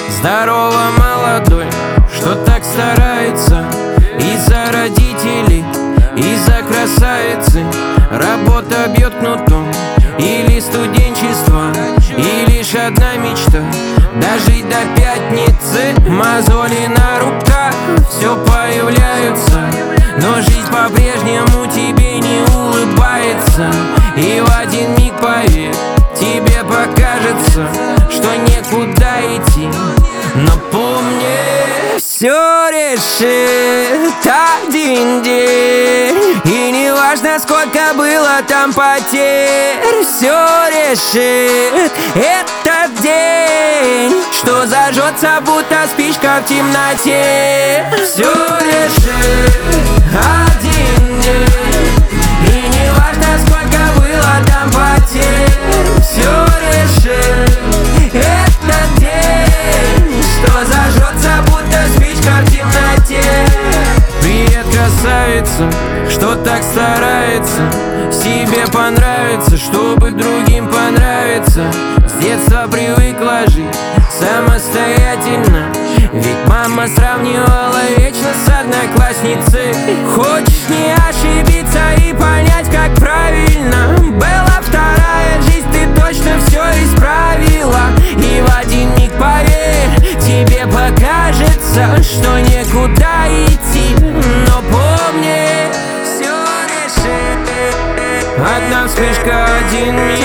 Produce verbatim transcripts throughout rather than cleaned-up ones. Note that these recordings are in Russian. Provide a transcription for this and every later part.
Здорово, молодой, что так старается? Из-за родителей, из-за красавицы. Работа бьет кнутом, или студенчество, и лишь одна мечта — дожить до пятницы. Мозоли на руках все появляются, но жизнь по-прежнему тебе не улыбается. И в один миг, поверь, тебе покажется, что некуда идти. Но помни, все решит один день, и не важно, сколько было там потерь. Все решит этот день, что зажжется, будто спичка в темноте. Все решит один день, и не важно, сколько было там потерь. Все решит этот день, что зажжется, будто спичка в темноте. Привет, красавица, что так старается себе понравится, чтобы другим понравиться. С детства привыкла жить самостоятельно, ведь мама сравнивала вечно с одноклассницей. Хочешь не ошибиться и понять, как правильно? Была вторая жизнь, ты точно все исправила. И в один миг, поверь, тебе покажется, что некуда идти. Но помни, все решит одна вспышка, один миг,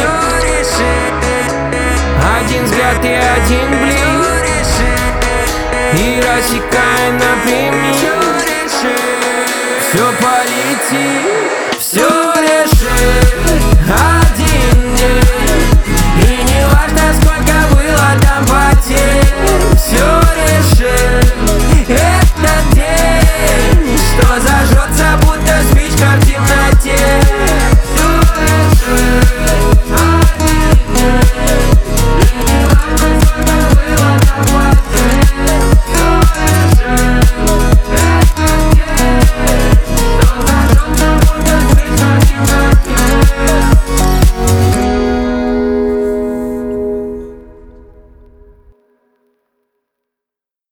один взгляд и один блик, и рассекая напрямик.